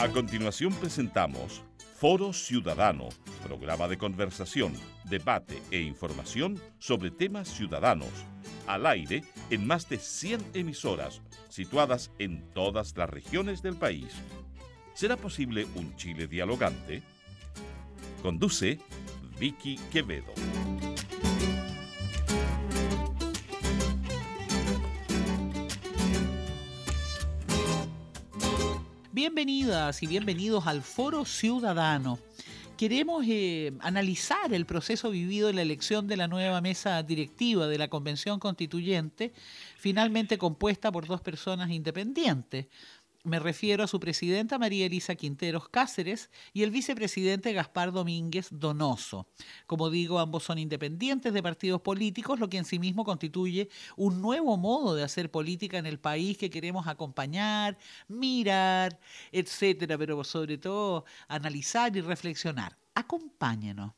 A continuación presentamos Foro Ciudadano, programa de conversación, debate e información sobre temas ciudadanos, al aire en más de 100 emisoras, situadas en todas las regiones del país. ¿Será posible un Chile dialogante? Conduce Vicky Quevedo. Bienvenidas y bienvenidos al Foro Ciudadano. Queremos analizar el proceso vivido en la elección de la nueva mesa directiva de la Convención Constituyente, finalmente compuesta por dos personas independientes. Me refiero a su presidenta María Elisa Quinteros Cáceres y el vicepresidente Gaspar Domínguez Donoso. Como digo, ambos son independientes de partidos políticos, lo que en sí mismo constituye un nuevo modo de hacer política en el país que queremos acompañar, mirar, etcétera, pero sobre todo analizar y reflexionar. Acompáñenos.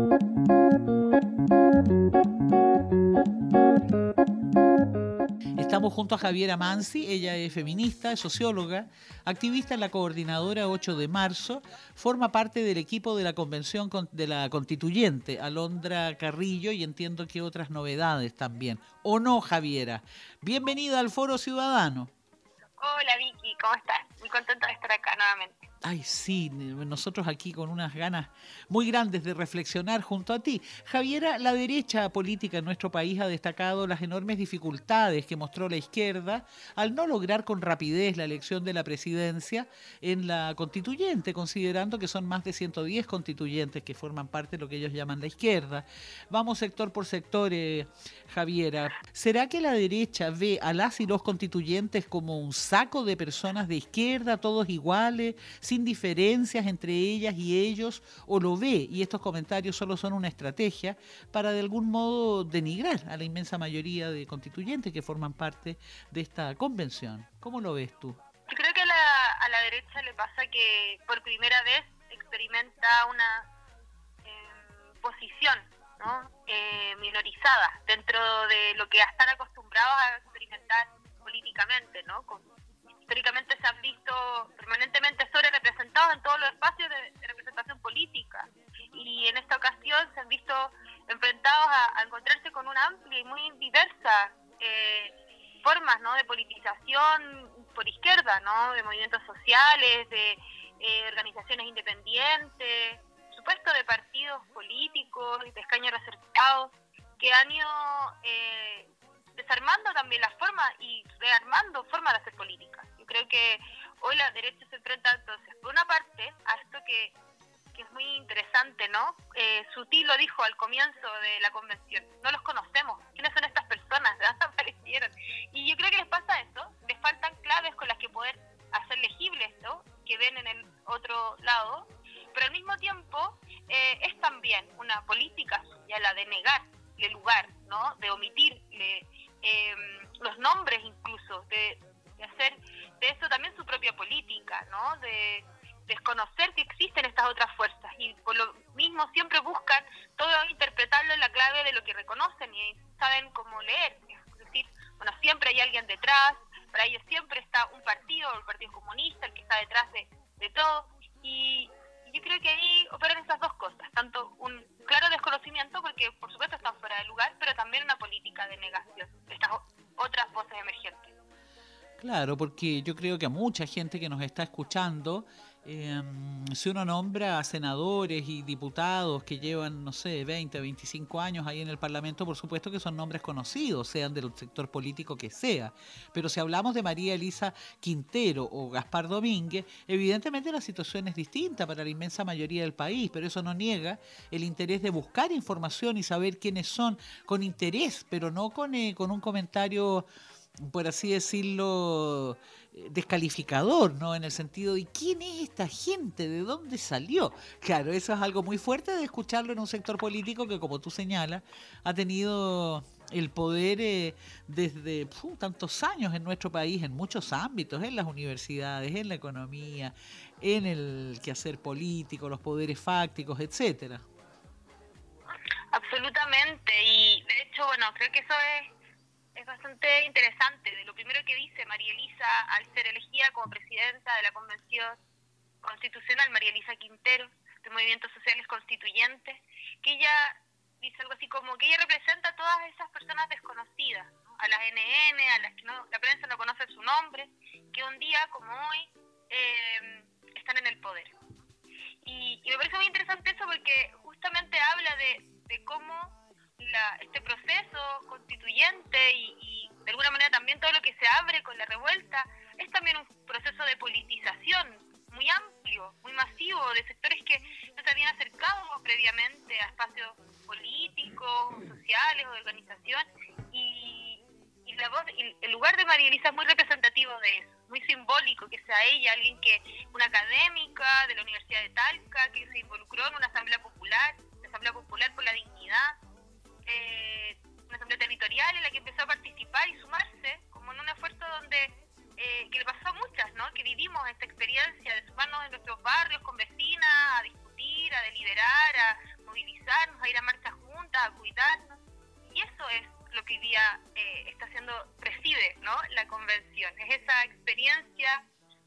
Estamos junto a Javiera Mansi, ella es feminista, es socióloga, activista en la coordinadora 8 de marzo, forma parte del equipo de la Convención de la Constituyente, Alondra Carrillo, y entiendo que otras novedades también. ¿O no, Javiera? Bienvenida al Foro Ciudadano. Hola Vicky, ¿cómo estás? Muy contenta de estar acá nuevamente. Ay, sí, nosotros aquí con unas ganas muy grandes de reflexionar junto a ti. Javiera, la derecha política en nuestro país ha destacado las enormes dificultades que mostró la izquierda al no lograr con rapidez la elección de la presidencia en la constituyente, considerando que son más de 110 constituyentes que forman parte de lo que ellos llaman la izquierda. Vamos sector por sector, Javiera. ¿Será que la derecha ve a las y los constituyentes como un saco de personas de izquierda, todos iguales, sin diferencias entre ellas y ellos, o lo ve, y estos comentarios solo son una estrategia para de algún modo denigrar a la inmensa mayoría de constituyentes que forman parte de esta convención? ¿Cómo lo ves tú? Yo creo que a la derecha le pasa que por primera vez experimenta una posición, ¿no? Minorizada dentro de lo que están acostumbrados a experimentar políticamente, ¿no? Históricamente se han visto permanentemente sobre representados en todos los espacios de representación política, y en esta ocasión se han visto enfrentados a encontrarse con una amplia y muy diversa formas, ¿no?, de politización por izquierda, ¿no?, de movimientos sociales, de organizaciones independientes, por supuesto de partidos políticos y de escaños reservados que han ido desarmando también las formas y rearmando formas de hacer política. Yo creo que hoy la derecha se enfrenta entonces, por una parte, a esto que es muy interesante, ¿no? Sutil lo dijo al comienzo de la convención: no los conocemos, ¿quiénes son estas personas? ¿De dónde aparecieron? Y yo creo que les pasa eso, les faltan claves con las que poder hacer legible esto, que ven en el otro lado, pero al mismo tiempo es también una política suya la de negarle lugar, ¿no?, de omitirle los nombres, incluso de hacer de eso también su propia política, ¿no?, de desconocer que existen estas otras fuerzas, y por lo mismo siempre buscan todo interpretarlo en la clave de lo que reconocen y saben cómo leer. Es decir, bueno, siempre hay alguien detrás, para ellos siempre está un partido, el Partido Comunista, el que está detrás de todo, y yo creo que ahí operan esas dos cosas, tanto un claro desconocimiento, porque por supuesto están fuera de lugar, pero también una política de negación de estas otras voces emergentes. Claro, porque yo creo que a mucha gente que nos está escuchando, si uno nombra a senadores y diputados que llevan, no sé, 20, 25 años ahí en el Parlamento, por supuesto que son nombres conocidos, sean del sector político que sea. Pero si hablamos de María Elisa Quintero o Gaspar Domínguez, evidentemente la situación es distinta para la inmensa mayoría del país, pero eso no niega el interés de buscar información y saber quiénes son con interés, pero no con un comentario, por así decirlo, descalificador, ¿no? En el sentido de ¿quién es esta gente? ¿De dónde salió? Claro, eso es algo muy fuerte de escucharlo en un sector político que, como tú señalas, ha tenido el poder desde tantos años en nuestro país, en muchos ámbitos, en las universidades, en la economía, en el quehacer político, los poderes fácticos, etcétera. Absolutamente, y de hecho, bueno, creo que eso es bastante interesante. De lo primero que dice María Elisa al ser elegida como presidenta de la convención, constitucional, María Elisa Quintero, de Movimientos Sociales Constituyentes, que ella dice algo así como que ella representa a todas esas personas desconocidas, ¿no? A las NN, a las que la prensa no conoce su nombre, que un día como hoy están en el poder. Y me parece muy interesante eso porque justamente habla de cómo este proceso constituyente y de alguna manera también todo lo que se abre con la revuelta es también un proceso de politización muy amplio, muy masivo, de sectores que no se habían acercado previamente a espacios políticos, sociales o de organización, y la voz, y el lugar de María Elisa es muy representativo de eso, muy simbólico que sea ella, alguien una académica de la Universidad de Talca, que se involucró en una asamblea popular por la dignidad, una asamblea territorial en la que empezó a participar y sumarse, como en un esfuerzo donde que le pasó a muchas, ¿no? Que vivimos esta experiencia de sumarnos en nuestros barrios con vecinas, a discutir, a deliberar, a movilizarnos, a ir a marchas juntas, a cuidarnos. Y eso es lo que hoy día preside, ¿no? La convención. Es esa experiencia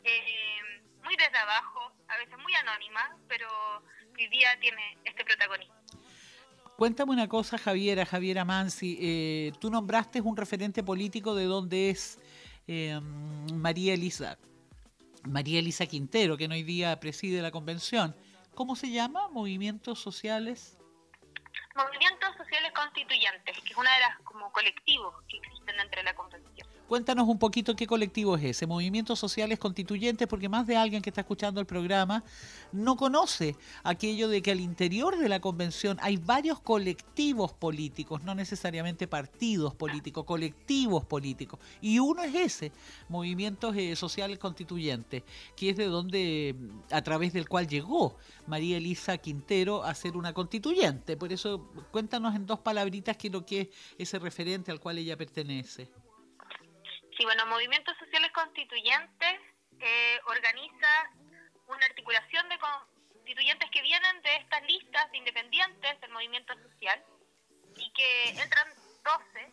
muy desde abajo, a veces muy anónima, pero que hoy día tiene este protagonismo. Cuéntame una cosa, Javiera Mansi. Tú nombraste un referente político de donde es María Elisa Quintero, que hoy día preside la convención. ¿Cómo se llama? ¿Movimientos Sociales? Movimientos Sociales Constituyentes, que es una de las como colectivos que existen dentro de la convención. Cuéntanos un poquito qué colectivo es ese, Movimientos Sociales Constituyentes, porque más de alguien que está escuchando el programa no conoce aquello de que al interior de la convención hay varios colectivos políticos, no necesariamente partidos políticos, colectivos políticos. Y uno es ese, Movimientos Sociales Constituyentes, que es de donde, a través del cual llegó María Elisa Quintero a ser una constituyente. Por eso, cuéntanos en dos palabritas qué es lo que es ese referente al cual ella pertenece. Sí, bueno, Movimientos Sociales Constituyentes organiza una articulación de constituyentes que vienen de estas listas de independientes del movimiento social y que entran 12,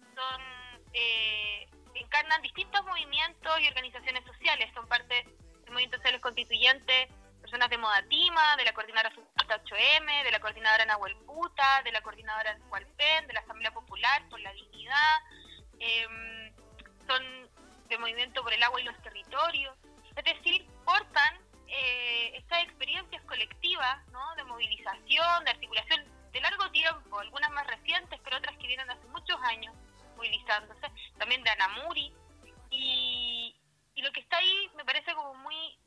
encarnan distintos movimientos y organizaciones sociales, son parte de Movimientos Sociales Constituyentes, personas de Modatima, de la Coordinadora 8M, de la Coordinadora Nahuel Puta, de la Coordinadora Hualpén, de la Asamblea Popular por la Dignidad, son de Movimiento por el Agua y los Territorios, es decir, portan estas experiencias colectivas, ¿no? De movilización, de articulación de largo tiempo, algunas más recientes, pero otras que vienen hace muchos años movilizándose, también de Anamuri, y lo que está ahí me parece como muy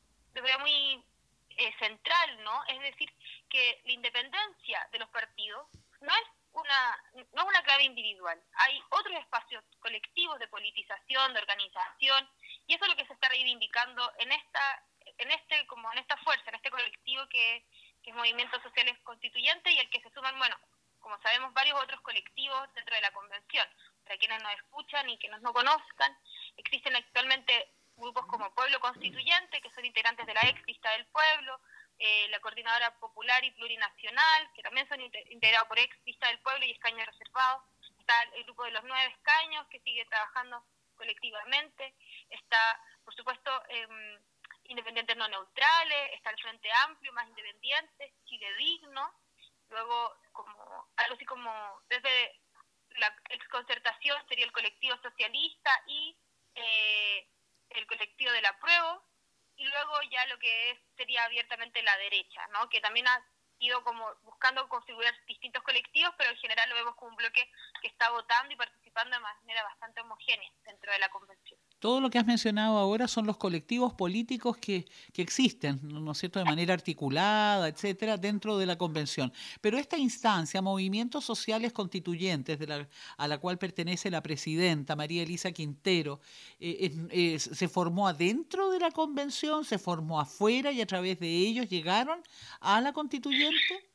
central, ¿no? Es decir, que la independencia de los partidos no es una clave individual. Hay otros espacios colectivos de politización, de organización, y eso es lo que se está reivindicando en esta fuerza, en este colectivo que es Movimientos Sociales Constituyentes, y el que se suman, bueno, como sabemos, varios otros colectivos dentro de la convención. Para quienes nos escuchan y que no conozcan, existen actualmente grupos como Pueblo Constituyente, que son integrantes de la ex lista del pueblo, la Coordinadora Popular y Plurinacional, que también son integrados por ex lista del pueblo y escaños reservados. Está el grupo de los 9 escaños, que sigue trabajando colectivamente. Está, por supuesto, Independientes No Neutrales, está el Frente Amplio, más independientes, Chile Digno. Luego, algo así como desde la exconcertación sería el colectivo socialista y el colectivo del apruebo, y luego ya lo que sería abiertamente la derecha, ¿no? Que también ha ido como buscando configurar distintos colectivos, pero en general lo vemos como un bloque que está votando y participando de manera bastante homogénea dentro de la convención. Todo lo que has mencionado ahora son los colectivos políticos que existen, ¿no es cierto?, de manera articulada, etcétera, dentro de la convención. Pero esta instancia, Movimientos Sociales Constituyentes, a la cual pertenece la presidenta María Elisa Quintero, ¿se formó adentro de la convención, se formó afuera y a través de ellos llegaron a la constituyente?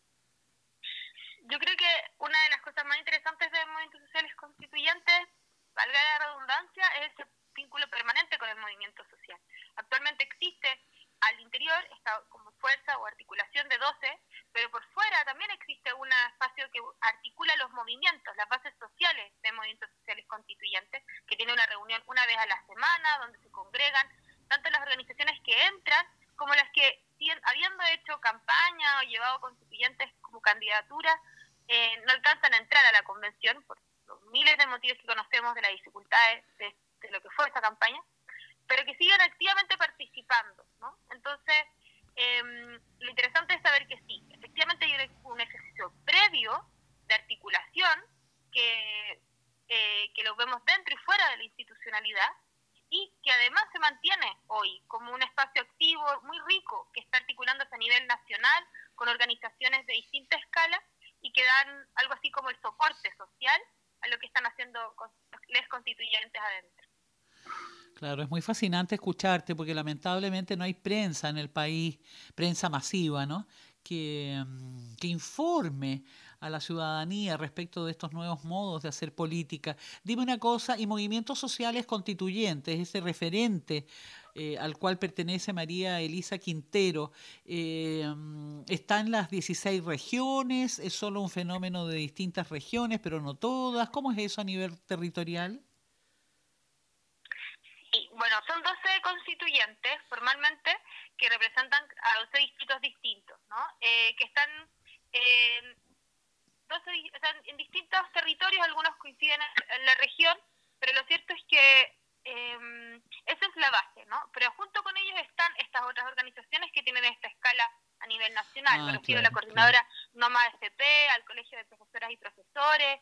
Yo creo que una de las cosas más interesantes de Movimientos Sociales Constituyentes, valga la redundancia, es ese vínculo permanente con el movimiento social. Actualmente existe al interior, está como fuerza o articulación de 12, pero por fuera también existe un espacio que articula los movimientos, las bases sociales de Movimientos Sociales Constituyentes, que tiene una reunión una vez a la semana, donde se congregan tanto las organizaciones que entran como las que habiendo hecho campaña o llevado constituyentes como candidatura, no alcanzan a entrar a la convención por los miles de motivos que conocemos de las dificultades de lo que fue esa campaña, pero que siguen activamente participando, ¿no? Entonces, lo interesante es saber que sí, efectivamente hay un ejercicio previo de articulación que lo vemos dentro y fuera de la institucionalidad, y que además se mantiene hoy como un espacio activo muy rico que está articulándose a nivel nacional con organizaciones de distinta escala y que dan algo así como el soporte social a lo que están haciendo los constituyentes adentro. Claro, es muy fascinante escucharte porque lamentablemente no hay prensa en el país, prensa masiva, ¿no? Que informe a la ciudadanía respecto de estos nuevos modos de hacer política. Dime una cosa, y movimientos sociales constituyentes, ese referente al cual pertenece María Elisa Quintero, ¿está en las 16 regiones? ¿Es solo un fenómeno de distintas regiones, pero no todas? ¿Cómo es eso a nivel territorial? Sí, bueno, son 12 constituyentes formalmente que representan a 12 distritos distintos, ¿no? Que están en distintos territorios, algunos coinciden en la región, pero lo cierto es que esa es la base, ¿no? Pero junto con ellos están estas otras organizaciones que tienen esta escala a nivel nacional. Me refiero a la coordinadora NOMA FP, al Colegio de Profesoras y Profesores,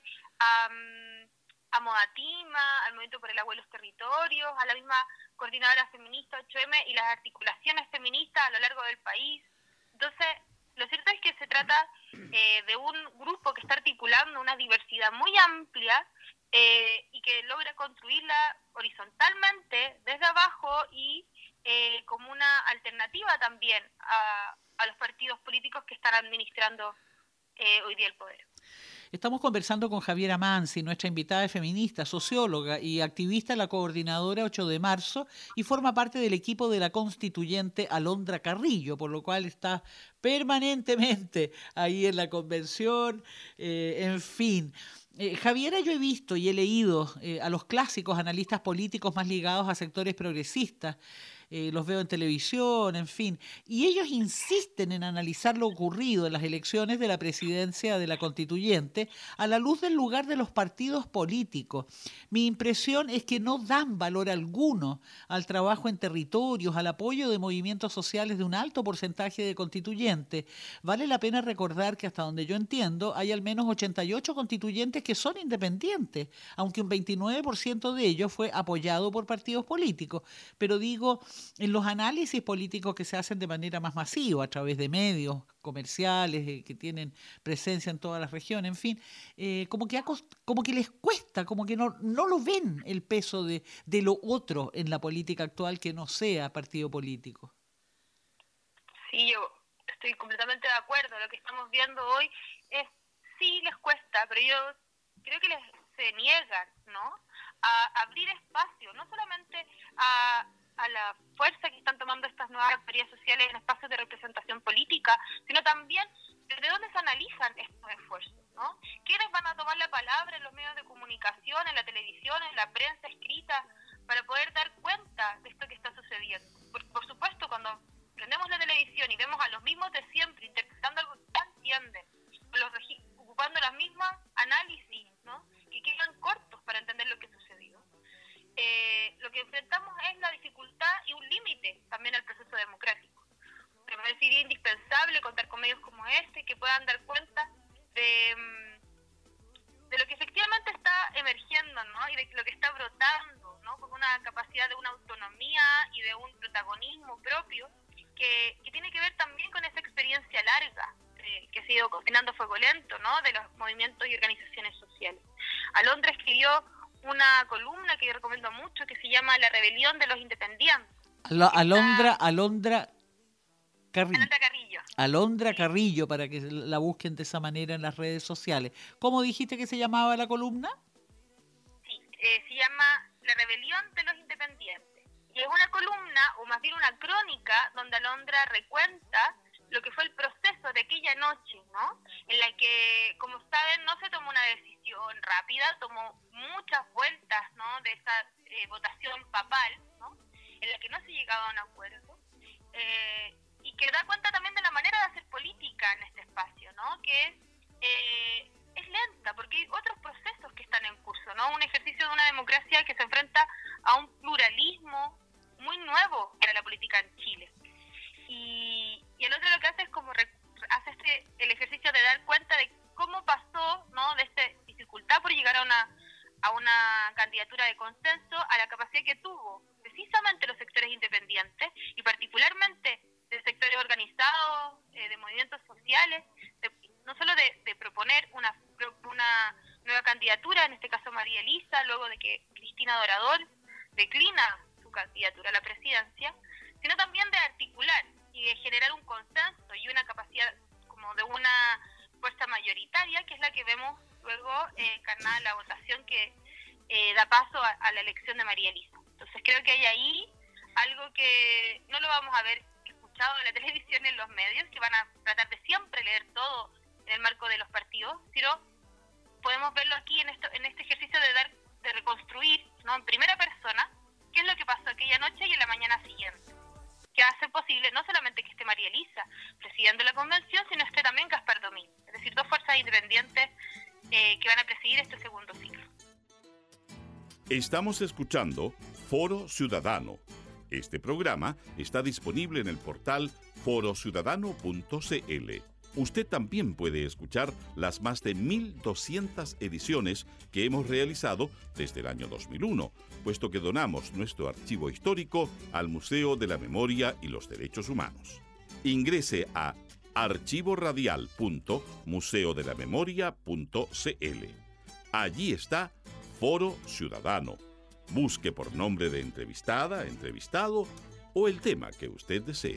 a Modatima, al Movimiento por el Agua y los Territorios, a la misma coordinadora feminista 8M y las articulaciones feministas a lo largo del país. Entonces, lo cierto es que se trata de un grupo que está articulando una diversidad muy amplia y que logra construirla horizontalmente desde abajo y como una alternativa también a los partidos políticos que están administrando hoy día el poder. Estamos conversando con Javiera Mansi, nuestra invitada feminista, socióloga y activista en la coordinadora 8 de marzo y forma parte del equipo de la constituyente Alondra Carrillo, por lo cual está permanentemente ahí en la convención, en fin. Javiera, yo he visto y he leído a los clásicos analistas políticos más ligados a sectores progresistas, los veo en televisión, en fin, y ellos insisten en analizar lo ocurrido en las elecciones de la presidencia de la constituyente a la luz del lugar de los partidos políticos. Mi impresión es que no dan valor alguno al trabajo en territorios, al apoyo de movimientos sociales de un alto porcentaje de constituyentes. Vale la pena recordar que hasta donde yo entiendo hay al menos 88 constituyentes que son independientes, aunque un 29% de ellos fue apoyado por partidos políticos. Pero digo, en los análisis políticos que se hacen de manera más masiva, a través de medios comerciales que tienen presencia en todas las regiones, en fin, como que les cuesta, como que no lo ven el peso de lo otro en la política actual que no sea partido político. Sí, yo estoy completamente de acuerdo. Lo que estamos viendo hoy es, sí les cuesta, pero yo creo que se niegan, ¿no?, a abrir espacio, no solamente a la fuerza que están tomando estas nuevas categorías sociales en espacios de representación política, sino también desde dónde se analizan estos esfuerzos, ¿no? ¿Quiénes van a tomar la palabra en los medios de comunicación, en la televisión, en la prensa escrita, para poder dar cuenta de esto que está sucediendo? Por supuesto, cuando prendemos la televisión y vemos a los mismos de siempre interpretando algo que ya entienden, ocupando las mismas análisis, ¿no?, que quedan cortos para entender lo que sucedió. Lo que enfrentamos es la dificultad y un límite también al proceso democrático. Me parecería indispensable contar con medios como este que puedan dar cuenta de lo que efectivamente está emergiendo, ¿no?, y de lo que está brotando, ¿no?, con una capacidad de una autonomía y de un protagonismo propio que tiene que ver también con esa experiencia larga que ha sido cocinando a fuego lento, ¿no?, de los movimientos y organizaciones sociales. Alondra escribió una columna que yo recomiendo mucho que se llama La rebelión de los independientes. Alondra Carrillo. Alondra Carrillo, para que la busquen de esa manera en las redes sociales. ¿Cómo dijiste que se llamaba la columna? Sí, se llama La rebelión de los independientes. Y es una columna, o más bien una crónica, donde Alondra recuenta lo que fue el proceso de aquella noche, ¿no?, en la que, como saben, no se tomó una decisión rápida, tomó muchas vueltas, ¿no?, de esa votación papal, ¿no?, en la que no se llegaba a un acuerdo, y que da cuenta también de la manera de hacer política en este espacio, ¿no? Que es lenta, porque hay otros procesos que están en curso, ¿no? Un ejercicio de una democracia que se enfrenta a un pluralismo muy nuevo para la política en Chile. Y el otro lo que hace es como hace el ejercicio de dar cuenta de cómo pasó, ¿no? De esta dificultad por llegar a una candidatura de consenso, a la capacidad que tuvo precisamente los sectores independientes y particularmente de sectores organizados, de movimientos sociales, no solo de proponer una nueva candidatura, en este caso María Elisa, luego de que Cristina Dorador declina su candidatura a la presidencia, sino también de articular y de generar un consenso y una capacidad como de una fuerza mayoritaria, que es la que vemos luego encarnada en la votación que da paso a la elección de María Elisa. Entonces creo que hay ahí algo que no lo vamos a ver escuchado en la televisión, en los medios, que van a tratar de siempre leer todo en el marco de los partidos, sino podemos verlo aquí en este ejercicio de reconstruir, ¿no? En primera persona qué es lo que pasó aquella noche y en la mañana siguiente, que hace posible no solamente que esté María Elisa presidiendo la convención, sino esté también Gaspar Domínguez, es decir, dos fuerzas independientes que van a presidir este segundo ciclo. Estamos escuchando Foro Ciudadano. Este programa está disponible en el portal forociudadano.cl. Usted también puede escuchar las más de 1.200 ediciones que hemos realizado desde el año 2001, puesto que donamos nuestro archivo histórico al Museo de la Memoria y los Derechos Humanos. Ingrese a archivoradial.museodelamemoria.cl. Allí está Foro Ciudadano. Busque por nombre de entrevistada, entrevistado o el tema que usted desee.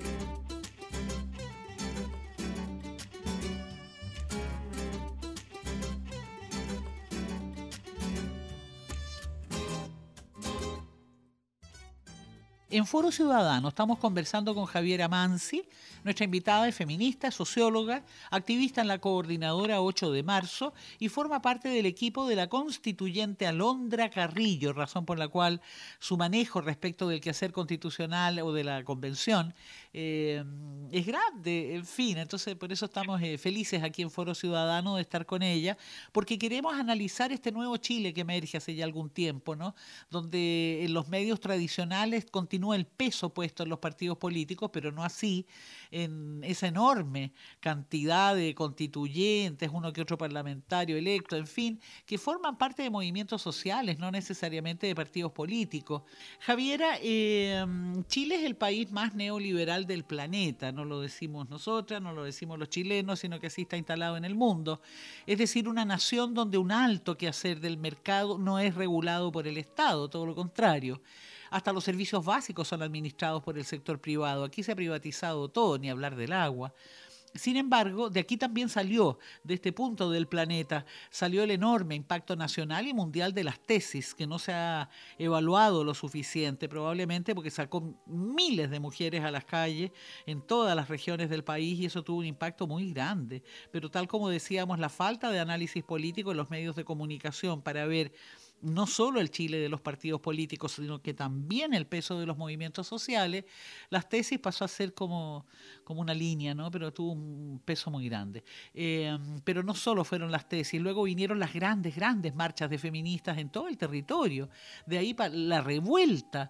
En Foro Ciudadano estamos conversando con Javiera Mansi. Nuestra invitada es feminista, socióloga, activista en la Coordinadora 8 de marzo y forma parte del equipo de la constituyente Alondra Carrillo, razón por la cual su manejo respecto del quehacer constitucional o de la convención es grande, en fin. Entonces, por eso estamos felices aquí en Foro Ciudadano de estar con ella, porque queremos analizar este nuevo Chile que emerge hace ya algún tiempo, ¿no? Donde en los medios tradicionales continúa el peso puesto en los partidos políticos, pero no así en esa enorme cantidad de constituyentes, uno que otro parlamentario electo, en fin, que forman parte de movimientos sociales, no necesariamente de partidos políticos. Javiera, Chile es el país más neoliberal del planeta, no lo decimos nosotras, no lo decimos los chilenos, sino que así está instalado en el mundo. Es decir, una nación donde un alto quehacer del mercado no es regulado por el Estado, todo lo contrario. Hasta los servicios básicos son administrados por el sector privado. Aquí se ha privatizado todo, ni hablar del agua. Sin embargo, de aquí también salió, de este punto del planeta, salió el enorme impacto nacional y mundial de las tesis, que no se ha evaluado lo suficiente, probablemente porque sacó miles de mujeres a las calles en todas las regiones del país y eso tuvo un impacto muy grande. Pero tal como decíamos, la falta de análisis político en los medios de comunicación para ver no solo el Chile de los partidos políticos, sino que también el peso de los movimientos sociales, las tesis pasó a ser como una línea, ¿no? Pero tuvo un peso muy grande. Pero no solo fueron las tesis, luego vinieron las grandes marchas de feministas en todo el territorio. De ahí para la revuelta.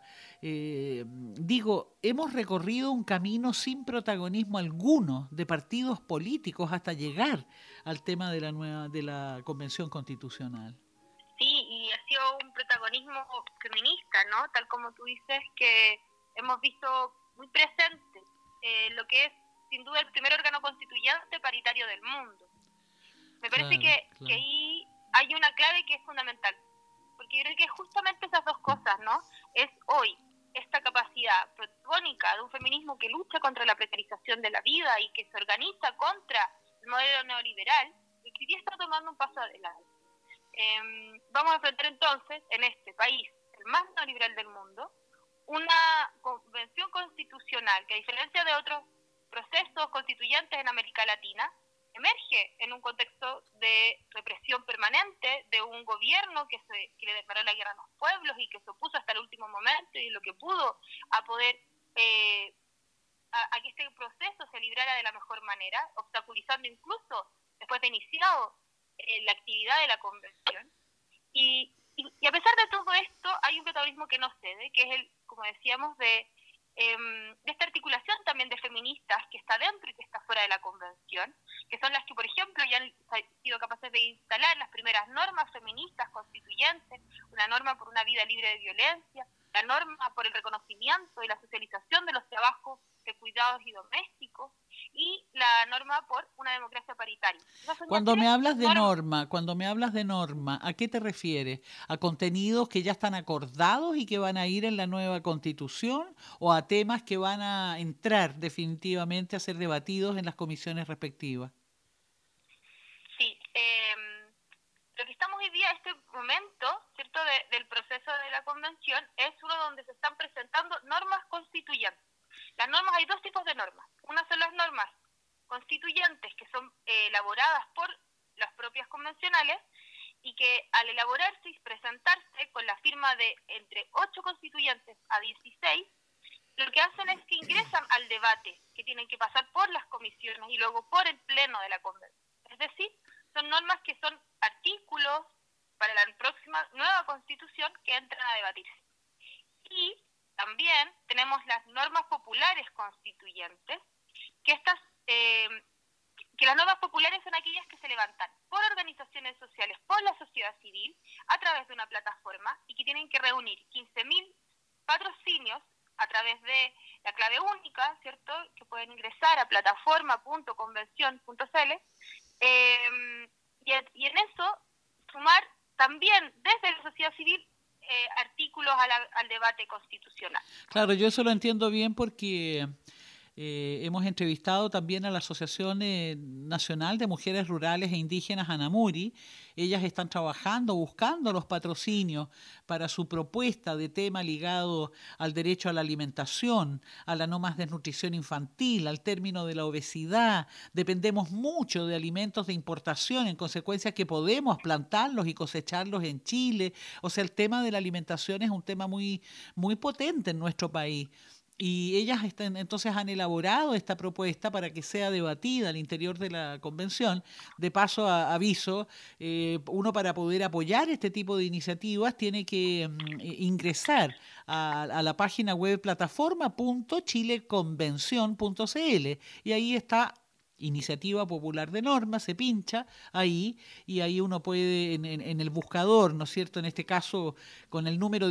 Hemos recorrido un camino sin protagonismo alguno de partidos políticos hasta llegar al tema de la Convención Constitucional. Sí, y ha sido un protagonismo feminista, ¿no? Tal como tú dices, que hemos visto muy presente lo que es, sin duda, el primer órgano constituyente paritario del mundo. Me parece que ahí hay una clave que es fundamental, porque yo creo que es justamente esas dos cosas, ¿no? Es hoy esta capacidad protagónica de un feminismo que lucha contra la precarización de la vida y que se organiza contra el modelo neoliberal, y que hoy día está tomando un paso adelante. Vamos a enfrentar entonces, en este país, el más neoliberal del mundo, una convención constitucional que, a diferencia de otros procesos constituyentes en América Latina, emerge en un contexto de represión permanente de un gobierno que le declaró la guerra a los pueblos y que se opuso hasta el último momento y lo que pudo a poder a que este proceso se librara de la mejor manera, obstaculizando incluso, después de iniciado la actividad de la convención. Y a pesar de todo esto, hay un protagonismo que no cede, que es como decíamos, de esta articulación también de feministas que está dentro y que está fuera de la convención, que son las que, por ejemplo, ya han sido capaces de instalar las primeras normas feministas constituyentes, una norma por una vida libre de violencia, la norma por el reconocimiento y la socialización de los trabajos de cuidados y domésticos, y la norma por una democracia paritaria. Cuando me hablas de norma, ¿a qué te refieres? ¿A contenidos que ya están acordados y que van a ir en la nueva Constitución, o a temas que van a entrar definitivamente a ser debatidos en las comisiones respectivas? Sí, lo que estamos hoy día, este momento, ¿cierto?, del proceso de la convención, es uno donde se están presentando normas constituyentes. Las normas, hay dos tipos de normas. Una son las normas constituyentes, que son elaboradas por las propias convencionales, y que al elaborarse y presentarse con la firma de entre 8 constituyentes a 16, lo que hacen es que ingresan al debate, que tienen que pasar por las comisiones y luego por el pleno de la convención. Es decir, son normas que son artículos para la próxima nueva constitución que entran a debatirse. Y también tenemos las normas populares constituyentes, que las normas populares son aquellas que se levantan por organizaciones sociales, por la sociedad civil, a través de una plataforma, y que tienen que reunir 15.000 patrocinios a través de la clave única, ¿cierto?, que pueden ingresar a plataforma.convención.cl, y en eso sumar también desde la sociedad civil artículos al debate constitucional. Claro, yo eso lo entiendo bien porque hemos entrevistado también a la Asociación Nacional de Mujeres Rurales e Indígenas, ANAMURI. Ellas están trabajando, buscando los patrocinios para su propuesta de tema ligado al derecho a la alimentación, a la no más desnutrición infantil, al término de la obesidad. Dependemos mucho de alimentos de importación, en consecuencia que podemos plantarlos y cosecharlos en Chile. O sea, el tema de la alimentación es un tema muy, muy potente en nuestro país. Y ellas entonces han elaborado esta propuesta para que sea debatida al interior de la convención. De paso, aviso, uno para poder apoyar este tipo de iniciativas tiene que ingresar a la página web plataforma.chileconvención.cl, y ahí está Iniciativa Popular de Normas, se pincha ahí y ahí uno puede en el buscador, ¿no es cierto?, en este caso con el número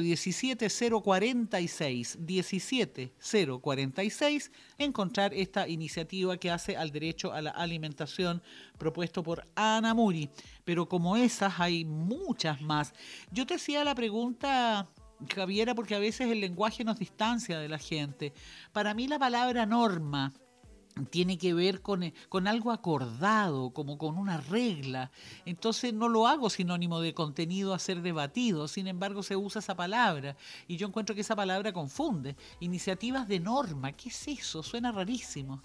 17046, encontrar esta iniciativa que hace al derecho a la alimentación propuesto por ANAMURI. Pero como esas hay muchas más. Yo te hacía la pregunta, Javiera, porque a veces el lenguaje nos distancia de la gente. Para mí la palabra norma tiene que ver con algo acordado, como con una regla. Entonces no lo hago sinónimo de contenido a ser debatido, sin embargo se usa esa palabra, y yo encuentro que esa palabra confunde. Iniciativas de norma, ¿qué es eso? Suena rarísimo.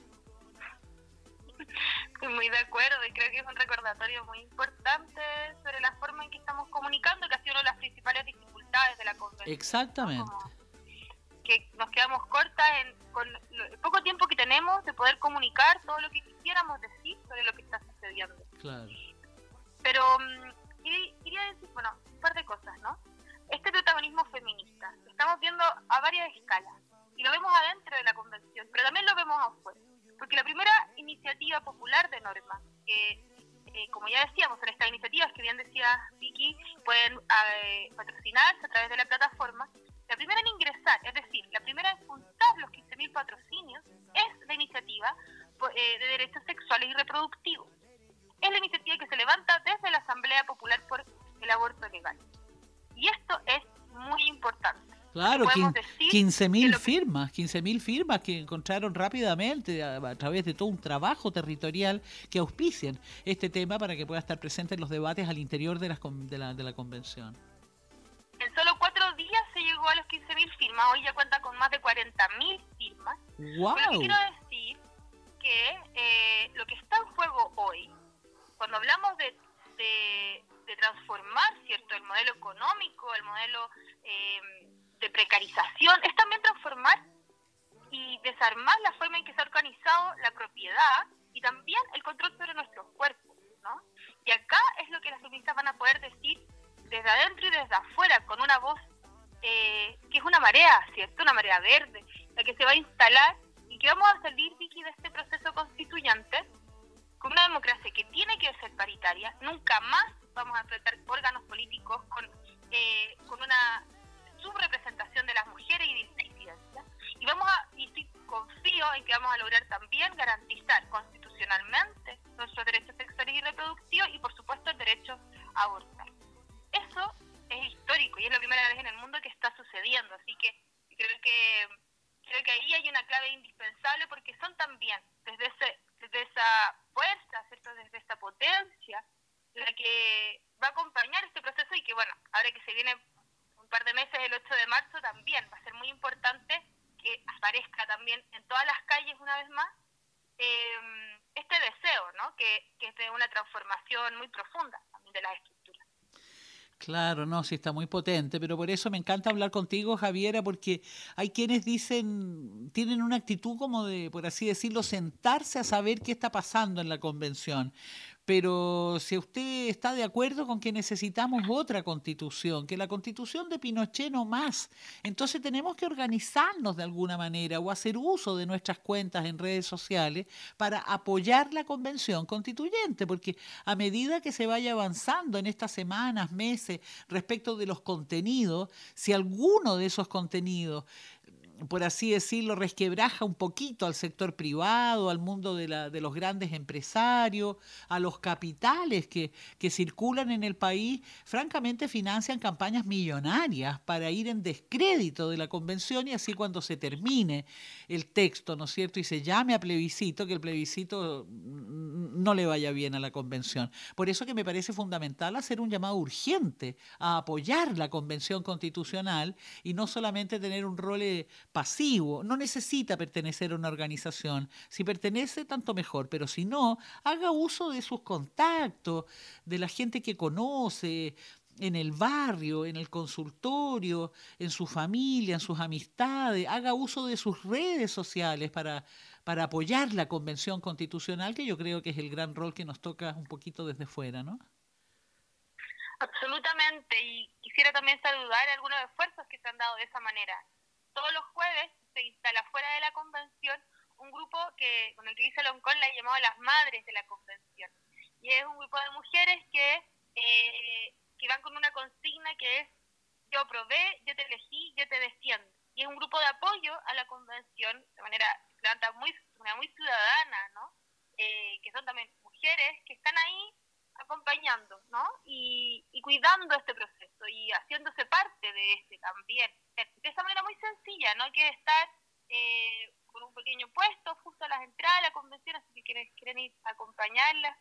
Estoy muy de acuerdo, y creo que es un recordatorio muy importante sobre la forma en que estamos comunicando, que ha sido una de las principales dificultades de la convención. Exactamente. Como que nos quedamos cortas con el poco tiempo que tenemos de poder comunicar todo lo que quisiéramos decir sobre lo que está sucediendo. Claro. Pero quería decir, bueno, un par de cosas, ¿no? Este protagonismo feminista lo estamos viendo a varias escalas, y lo vemos adentro de la convención, pero también lo vemos afuera, porque la primera iniciativa popular de norma, que como ya decíamos, en estas iniciativas que bien decía Vicky, pueden patrocinarse a través de la plataforma. La primera en ingresar, es decir, la primera en juntar los 15.000 patrocinios, es la iniciativa de derechos sexuales y reproductivos. Es la iniciativa que se levanta desde la Asamblea Popular por el aborto legal. Y esto es muy importante. Claro, 15.000 firmas que encontraron rápidamente a través de todo un trabajo territorial que auspician este tema para que pueda estar presente en los debates al interior de la convención. En solo 4 días se llegó a los 15.000 firmas, hoy ya cuenta con más de 40.000 firmas. ¡Wow! Pero lo que quiero decir que lo que está en juego hoy, cuando hablamos de transformar, ¿cierto?, el modelo económico, el modelo de precarización, es también transformar y desarmar la forma en que se ha organizado la propiedad y también el control sobre nuestros cuerpos, ¿no? Y acá es lo que las feministas van a poder decir desde adentro y desde afuera, con una voz que es una marea, ¿cierto? Una marea verde, la que se va a instalar y que vamos a salir, Vicky, de este proceso constituyente con una democracia que tiene que ser paritaria. Nunca más vamos a enfrentar órganos políticos con una subrepresentación de las mujeres y disidencias. Y sí confío en que vamos a lograr también garantizar constitucionalmente nuestros derechos sexuales y reproductivos y, por supuesto, el derecho a abortar. Eso es histórico y es la primera vez en el mundo que está sucediendo. Así que creo que ahí hay una clave indispensable, porque son también desde esa fuerza, ¿cierto? Desde esa potencia, la que va a acompañar este proceso y que, bueno, ahora que se viene un par de meses, el 8 de marzo, también va a ser muy importante que aparezca también en todas las calles una vez más este deseo, ¿no? Que es de una transformación muy profunda también de las estructuras. Claro, no, sí está muy potente, pero por eso me encanta hablar contigo, Javiera, porque hay quienes tienen una actitud como de, por así decirlo, sentarse a saber qué está pasando en la convención. Pero si usted está de acuerdo con que necesitamos otra constitución, que la constitución de Pinochet no más, entonces tenemos que organizarnos de alguna manera o hacer uso de nuestras cuentas en redes sociales para apoyar la convención constituyente, porque a medida que se vaya avanzando en estas semanas, meses, respecto de los contenidos, si alguno de esos contenidos, por así decirlo, resquebraja un poquito al sector privado, al mundo de los grandes empresarios, a los capitales que circulan en el país, francamente financian campañas millonarias para ir en descrédito de la convención, y así cuando se termine el texto, ¿no es cierto?, y se llame a plebiscito, que el plebiscito no le vaya bien a la convención. Por eso que me parece fundamental hacer un llamado urgente a apoyar la convención constitucional y no solamente tener un rol pasivo. No necesita pertenecer a una organización. Si pertenece, tanto mejor, pero si no, haga uso de sus contactos, de la gente que conoce, en el barrio, en el consultorio, en su familia, en sus amistades. Haga uso de sus redes sociales para apoyar la Convención Constitucional, que yo creo que es el gran rol que nos toca un poquito desde fuera, ¿no? Absolutamente, y quisiera también saludar algunos esfuerzos que se han dado de esa manera. Todos los jueves se instala fuera de la convención un grupo con el que Lisa Loncón la ha llamado las madres de la convención. Y es un grupo de mujeres que van con una consigna que es: yo probé, yo te elegí, yo te defiendo. Y es un grupo de apoyo a la convención de manera muy ciudadana, ¿no? Que son también mujeres que están ahí acompañando, ¿no? Y cuidando este proceso y haciéndose parte de este también. De esa manera muy sencilla, no hay que estar con un pequeño puesto justo a las entradas de la convención, así que quienes quieren ir a acompañarla.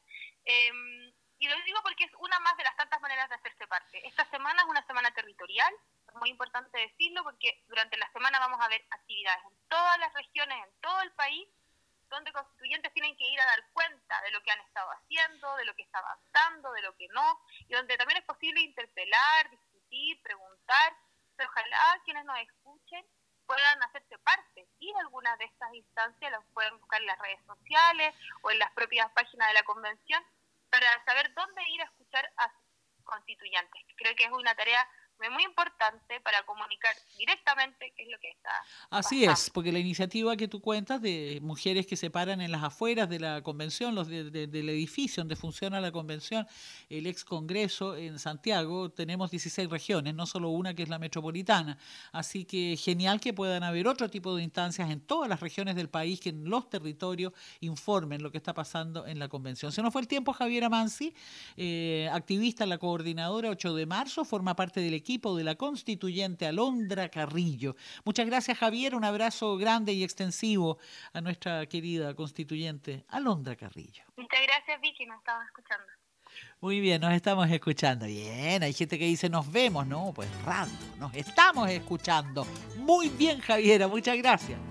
Y lo digo porque es una más de las tantas maneras de hacerse parte. Esta semana es una semana territorial, es muy importante decirlo, porque durante la semana vamos a ver actividades en todas las regiones, en todo el país, donde constituyentes tienen que ir a dar cuenta de lo que han estado haciendo, de lo que está avanzando, de lo que no, y donde también es posible interpelar, discutir, preguntar. Pero ojalá quienes nos escuchen puedan hacerse parte, y de algunas de estas instancias las pueden buscar en las redes sociales o en las propias páginas de la convención para saber dónde ir a escuchar a sus constituyentes. Creo que es una tarea muy importante para comunicar directamente qué es lo que está Así pasando. es, porque la iniciativa que tú cuentas de mujeres que se paran en las afueras de la convención, del edificio donde funciona la convención, el ex congreso en Santiago, tenemos 16 regiones, no solo una que es la metropolitana, así que genial que puedan haber otro tipo de instancias en todas las regiones del país, que en los territorios informen lo que está pasando en la convención. Se nos fue el tiempo. Javiera Mansi, activista en la coordinadora 8 de marzo, forma parte del equipo de la constituyente Alondra Carrillo. Muchas gracias, Javier. Un abrazo grande y extensivo a nuestra querida constituyente Alondra Carrillo. Muchas gracias, Vicky, nos estamos escuchando. Muy bien, nos estamos escuchando. Bien, hay gente que dice nos vemos. No, pues raro, nos estamos escuchando. Muy bien, Javiera, muchas gracias.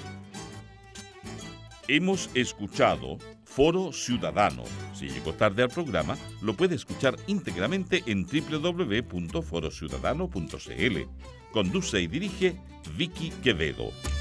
Hemos escuchado Foro Ciudadano. Si llegó tarde al programa, lo puede escuchar íntegramente en www.forociudadano.cl. Conduce y dirige Vicky Quevedo.